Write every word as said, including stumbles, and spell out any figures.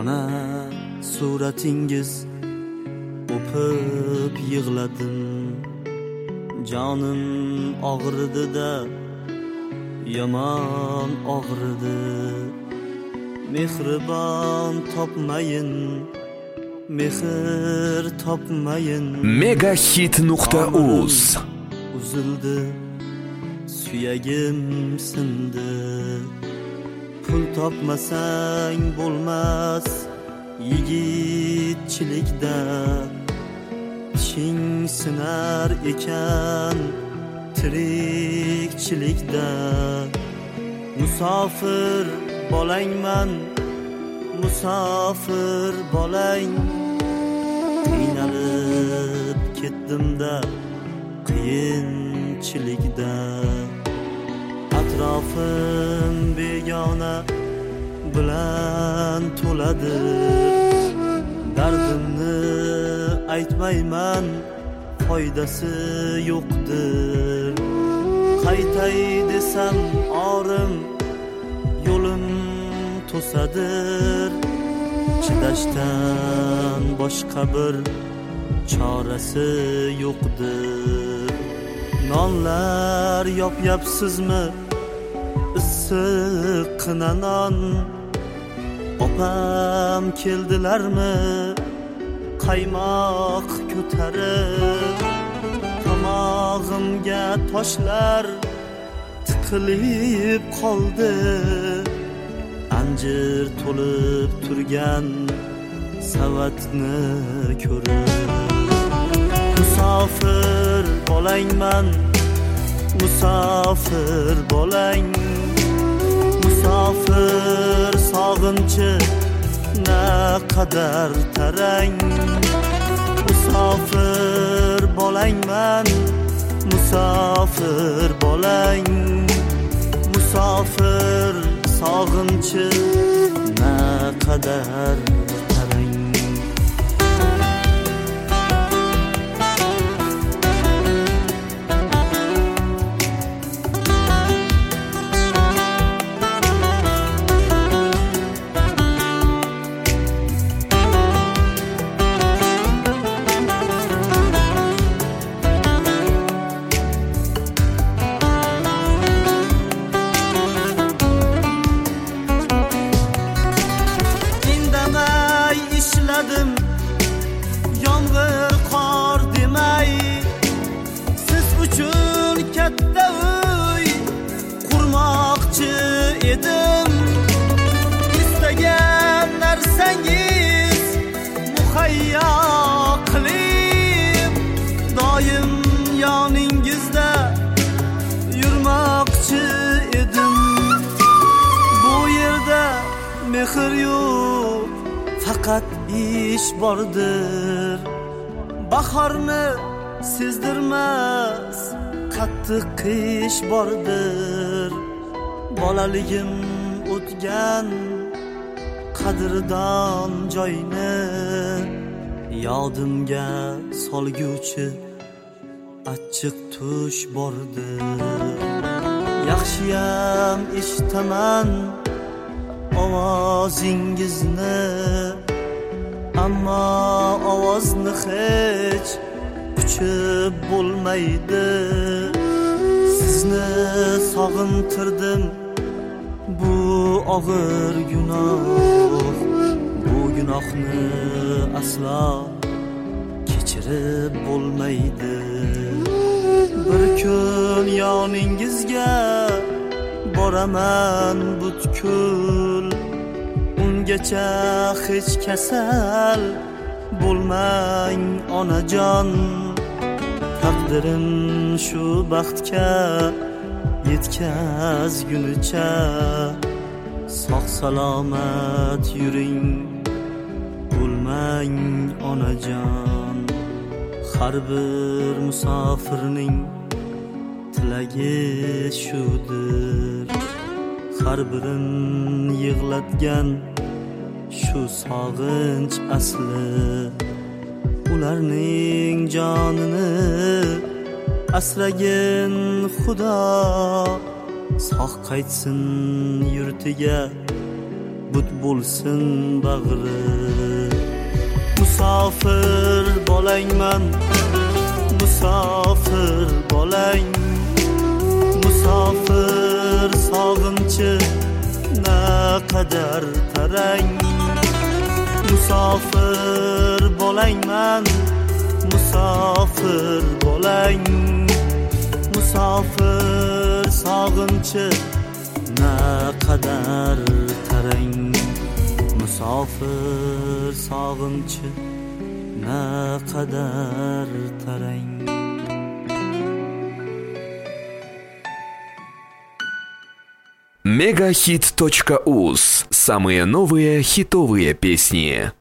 ona suratingiz o'pib yig'ladim. Jonim og'ridi-da, yomon og'ridi. Mehribon topmayin, mehr topmayin. megahit nuqta uz Uzildi, suyagim sindi. Pul topmasang bo'lmas yigitchilikda. Tishing sinar ekan tirikchilikda. Musofir bolangman, musofir bolang. Qiynalib ketdim-da qiyinchilikda. Atrofim begona bilan to'ladi. Dardimni aytmayman, foydasi yo'qdir. Qaytay desam orim yo'lim to'sadir. Chidashdan boshqa bir chorasi yo'qdir. Nonlar yopyapsizmi? Issiqqina non. Opam keldilarmi? Qaymoq ko'tarib. Tomog'imga toshlar tiqilib qoldi. Anjir to'lib turgan savatni ko'rib. Musofir bolangman, musofir bolang. Musofir sog'inchi naqadar tarang. Musofir bolangman, musofir bolang. Musofir sog'inchi naqadar tarang. Yomg'ir qor demay, siz uchun katta uy qurmoqchi edim. Istagan narsangiz muhayyo qilib, doim yoningizda yurmoqchi edim. Bu yerda mehr yo'q, faqat ish bordir. Bahorni sezdirmas qattiq qish bordir. Bolaligim o'tgan qadrdon joyni yodimga solguvchi achchiq tush bordir. Yaxshiyam eshitaman ovozingizni, ammo ovozni hech quchib bo'lmaydi. Sizni sog'intirdim, bu og'ir gunoh. Bu gunohni aslo kechirib bo'lmaydi. Bir kun yoningizga boraman butkul. Ungacha hech kasal bo'lmang onajon. Taqdirim shu baxtga yetkazgunicha sog' salomat yuring, bo'lmang onajon. Har bir musofirning tilagi shudir. Har birin yig'latgan shu sog'inch asli. Ularning jonini asragin Xudo. Sog' qaytsin yurtiga but bo'lsin bag'ri. Musofir bolangman, musofir bolang, musofir sog'inchi naqadar tarang. Musofir bolangman, musofir bolang, musofir sog'inchi naqadar tarang. Musofir sog'inchi naqadar tarang. мегахит точка уз. Самые новые хитовые песни.